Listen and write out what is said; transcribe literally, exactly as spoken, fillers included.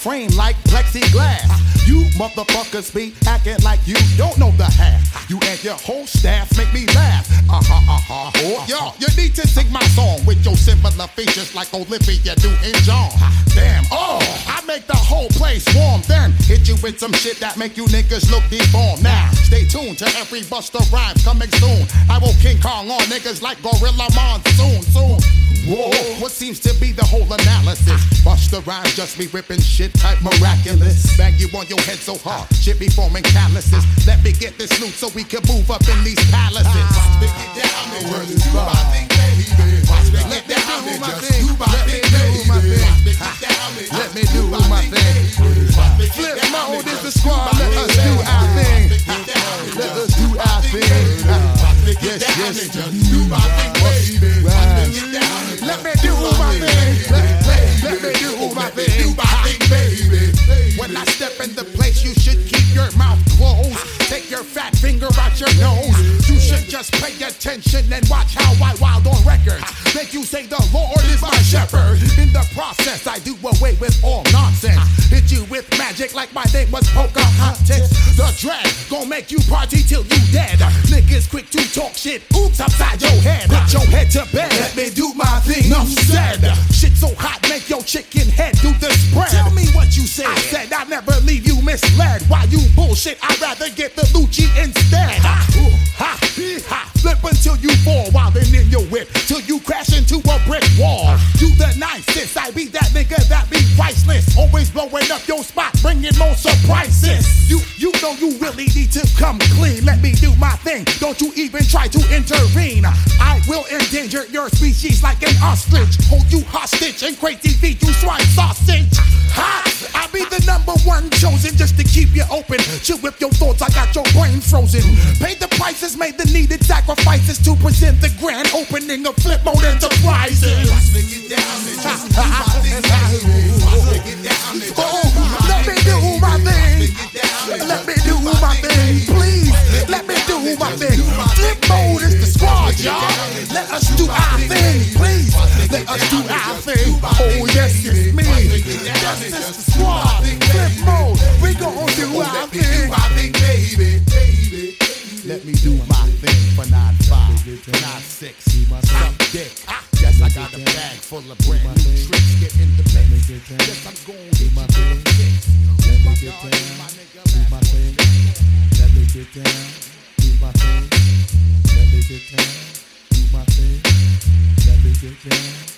frame like plexiglass. You motherfuckers be acting like you don't know the half. You and your whole staff make me laugh. Uh-huh, uh-huh. Oh, yo, you need to sing my song with your similar features like Olivia Newton-John. Damn, oh, I make the whole place warm. Then hit you with some shit that make you niggas look deformed. Now, stay tuned to every Busta Rhymes coming soon. I will King Kong on niggas like Gorilla Monsoon. Soon. Whoa, what seems to be the whole analysis? Busta Rhymes just be ripping shit type miraculous. Bang you on your head so hard, shit be forming calluses. Let me get this loot so we can move up in these palaces. Watch me get down and just do my thing, baby. Watch me get down and just do my thing, baby. Let me do my thing. Flip mode is the squad, let us do our thing. Let us do our thing. Yes, yes, just do my thing, baby. Let me do my thing. Let, let, let me do my thing. Do my thing, baby. When I step in the place, you should keep your mouth closed. Take your fat finger out your nose. You should just pay attention and watch how I wild on records. Make you say the Lord is my shepherd. In the process, I do away with all nonsense. Hit you with magic like my name was Pocahontas. The dread gon' make you party till you dead. Niggas quick to talk shit. Oops, upside your head. Put your head to bed. Let me do my thing. Enough said. Shit so hot, make your chicken head do the spread. Tell me what you said. I said I never leave you misled. Why you bullshit? I'd rather get the Lucci instead. Ha, ha, ha. Flip until you fall while then in your whip. Till you crash into a brick wall. You the nicest. I be that nigga that be priceless. Always blowing up your spot, bringing more surprises. You, you know you really need to come clean. Let me do my thing. Don't you even try to intervene. I will endanger your species like an ostrich. Hold you hostage and crazy feed you swine sausage. Ha! I be the number one chosen just to keep you open. Chill with your thoughts, I got your brain frozen. Pay the prices, made the needed sacrifices to present the grand opening of Flip Mode Enterprises. Watch me get down and just do my thing, baby. Watch me get down and just let me do my thing. Let me do my thing, please. Let me do my thing. Flip Mode is the squad, y'all. Let us do our thing, please. Let us do our thing. Oh yes, it's me. Yes, it's the squad. Flip Mode. We gon' do our thing. Let me do my thing for nine five, nine six, suck dick. Yes, I got a bag full of brand new tricks. Get in the mix. Yes, I'm going to do my thing. Let me get down, do my thing. Let me get down, do my thing. Let me get down, do my thing. Let me get down.